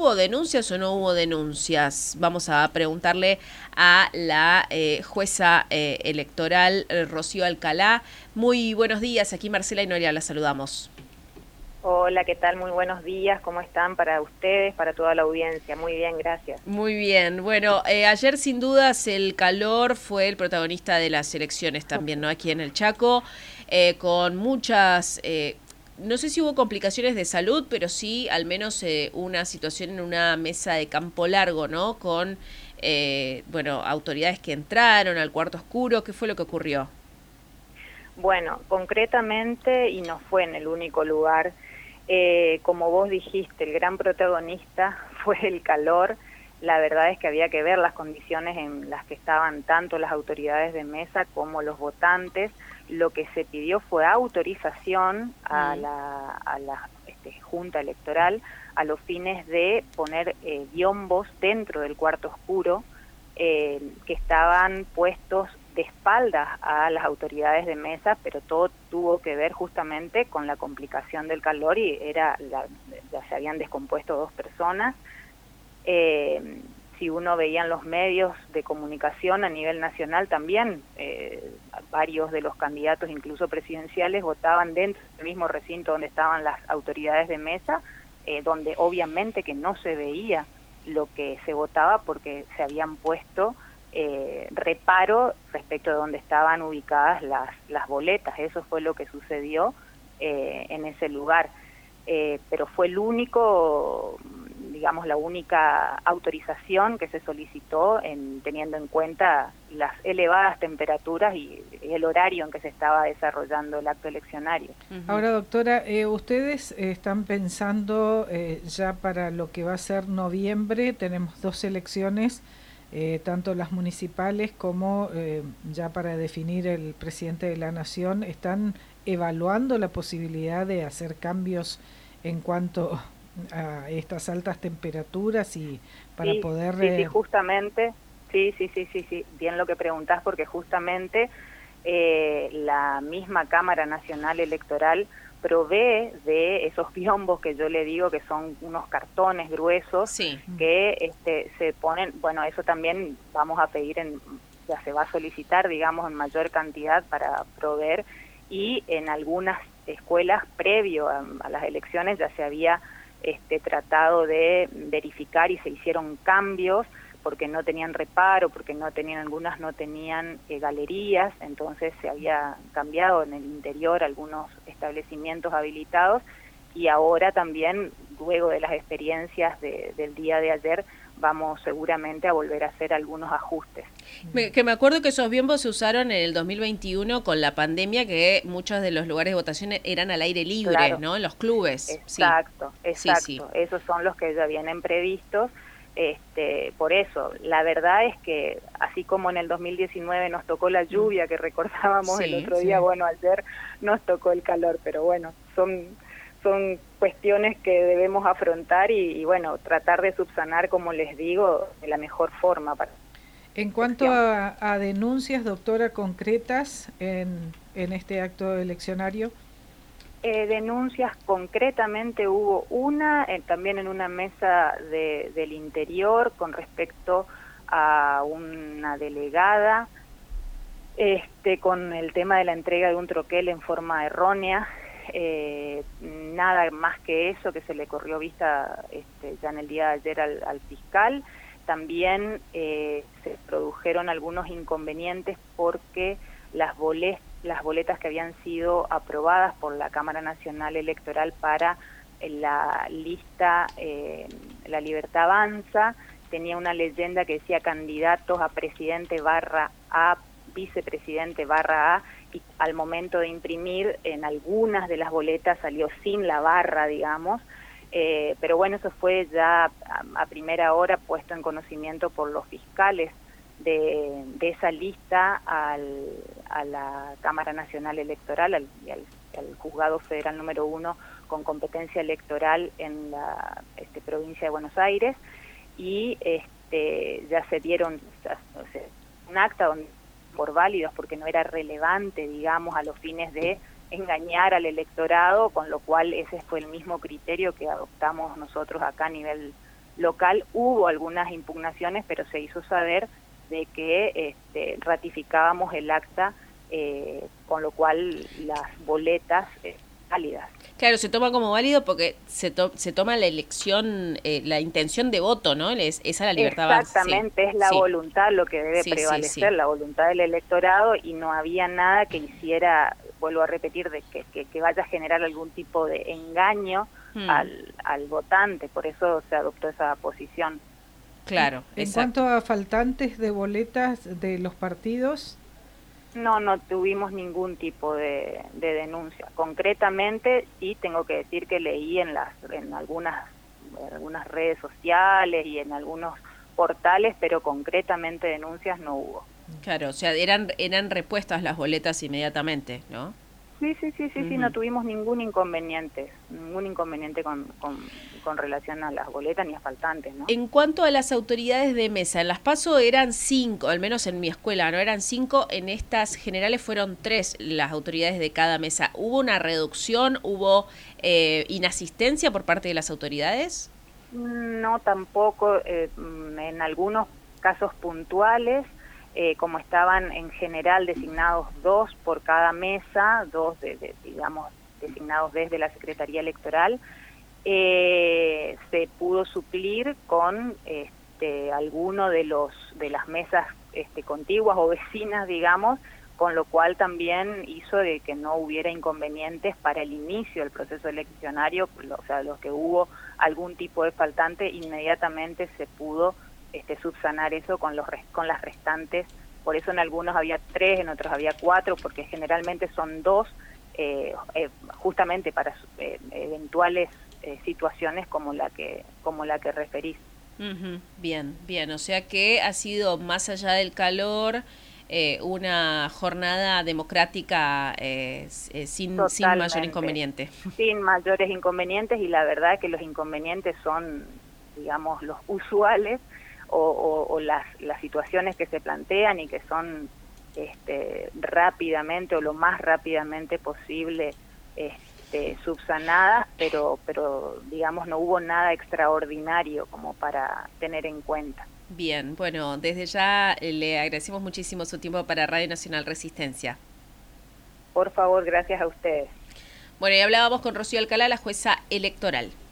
¿Hubo denuncias o no hubo denuncias? Vamos a preguntarle a la jueza electoral Rocío Alcalá. Muy buenos días, aquí Marcela y Noria, la saludamos. Hola, ¿qué tal? Muy buenos días, ¿cómo están para ustedes, para toda la audiencia? Muy bien, gracias. Muy bien, bueno, ayer sin dudas el calor fue el protagonista de las elecciones también, ¿no? Aquí en el Chaco, con muchas, no sé si hubo complicaciones de salud, pero sí al menos una situación en una mesa de campo largo, ¿no? Con, bueno, autoridades que entraron al cuarto oscuro. ¿Qué fue lo que ocurrió? Bueno, concretamente, y no fue en el único lugar, como vos dijiste, el gran protagonista fue el calor. La verdad es que había que ver las condiciones en las que estaban tanto las autoridades de mesa como los votantes. Lo que se pidió fue autorización a la Junta Electoral a los fines de poner biombos dentro del cuarto oscuro que estaban puestos de espaldas a las autoridades de mesa, pero todo tuvo que ver justamente con la complicación del calor y ya se habían descompuesto 2 personas. Si uno veía en los medios de comunicación a nivel nacional también, varios de los candidatos, incluso presidenciales, votaban dentro del mismo recinto donde estaban las autoridades de mesa, donde obviamente que no se veía lo que se votaba porque se habían puesto reparo respecto de donde estaban ubicadas las boletas. Eso fue lo que sucedió en ese lugar. Pero fue el único, digamos, la única autorización que se solicitó teniendo en cuenta las elevadas temperaturas y el horario en que se estaba desarrollando el acto eleccionario. Ahora, doctora, ¿ustedes están pensando ya para lo que va a ser noviembre? Tenemos 2 elecciones, tanto las municipales como ya para definir el presidente de la Nación. ¿Están evaluando la posibilidad de hacer cambios en cuanto a estas altas temperaturas y para poder... Sí, justamente, sí, bien lo que preguntás, porque justamente la misma Cámara Nacional Electoral provee de esos biombos que yo le digo que son unos cartones gruesos, Sí. que se ponen, bueno, eso también vamos a pedir, ya se va a solicitar, digamos, en mayor cantidad para proveer, y en algunas escuelas previo a las elecciones ya se había tratado de verificar y se hicieron cambios porque no tenían reparo, porque algunas no tenían galerías, entonces se había cambiado en el interior algunos establecimientos habilitados, y ahora también, luego de las experiencias del día de ayer, vamos seguramente a volver a hacer algunos ajustes. Que me acuerdo que esos biombos se usaron en el 2021 con la pandemia, que muchos de los lugares de votación eran al aire libre, Claro. ¿no? En los clubes. Exacto. Sí. Esos son los que ya vienen previstos. Por eso, la verdad es que así como en el 2019 nos tocó la lluvia que recordábamos el otro día, bueno, ayer nos tocó el calor, pero bueno, son cuestiones que debemos afrontar y bueno, tratar de subsanar, como les digo, de la mejor forma. En cuanto a denuncias, doctora, concretas en este acto eleccionario. Denuncias concretamente hubo una, también en una mesa del interior con respecto a una delegada, con el tema de la entrega de un troquel en forma errónea. Nada más que eso, que se le corrió vista ya en el día de ayer al fiscal. También se produjeron algunos inconvenientes porque las boletas que habían sido aprobadas por la Cámara Nacional Electoral para la lista La Libertad Avanza tenía una leyenda que decía candidatos a presidente /A, vicepresidente /A, y al momento de imprimir en algunas de las boletas salió sin la barra, digamos. Pero bueno, eso fue ya a primera hora puesto en conocimiento por los fiscales de esa lista a la Cámara Nacional Electoral y al Juzgado Federal número 1 con competencia electoral en la provincia de Buenos Aires, y ya se dieron un acta por válidos porque no era relevante, digamos, a los fines de engañar al electorado, con lo cual ese fue el mismo criterio que adoptamos nosotros acá a nivel local hubo algunas impugnaciones, pero se hizo saber de que ratificábamos el acta, con lo cual las boletas válidas. Claro, se toma como válido porque se toma la elección, la intención de voto, ¿no? Esa la libertad básica. Exactamente, sí, es la voluntad lo que debe prevalecer, la voluntad del electorado, y no había nada que hiciera, vuelvo a repetir, de que vaya a generar algún tipo de engaño al votante, por eso se adoptó esa posición. Claro. En cuanto a faltantes de boletas de los partidos... No tuvimos ningún tipo de denuncia. Concretamente, sí tengo que decir que leí en algunas redes sociales y en algunos portales, pero concretamente denuncias no hubo. Claro, o sea, eran repuestas las boletas inmediatamente, ¿no? Sí, no tuvimos ningún inconveniente con relación a las boletas ni a faltantes, ¿no? En cuanto a las autoridades de mesa, en las PASO eran 5, al menos en mi escuela, ¿no? Eran 5, en estas generales fueron 3 las autoridades de cada mesa. ¿Hubo una reducción, hubo inasistencia por parte de las autoridades? No, tampoco, en algunos casos puntuales, como estaban en general designados 2 por cada mesa, 2 digamos designados desde la Secretaría Electoral, se pudo suplir con alguno de las mesas contiguas o vecinas, digamos, con lo cual también hizo de que no hubiera inconvenientes para el inicio del proceso eleccionario, o sea, los que hubo algún tipo de faltante, inmediatamente se pudo subsanar eso con las restantes. Por eso en algunos había 3, en otros había 4, porque generalmente son 2, justamente para eventuales situaciones como la que referís. Bien, o sea que ha sido, más allá del calor, una jornada democrática sin mayor inconveniente. Sin mayores inconvenientes, y la verdad que los inconvenientes son, digamos, los usuales, o las situaciones que se plantean y que son rápidamente o lo más rápidamente posible subsanadas, pero digamos no hubo nada extraordinario como para tener en cuenta. Bien, bueno, desde ya le agradecemos muchísimo su tiempo para Radio Nacional Resistencia. Por favor, gracias a ustedes. Bueno, y hablábamos con Rocío Alcalá, la jueza electoral.